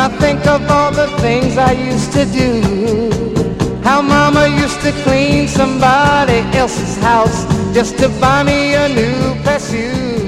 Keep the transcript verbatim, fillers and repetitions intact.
I think of all the things I used to do, how Mama used to clean somebody else's house just to buy me a new pair of shoes.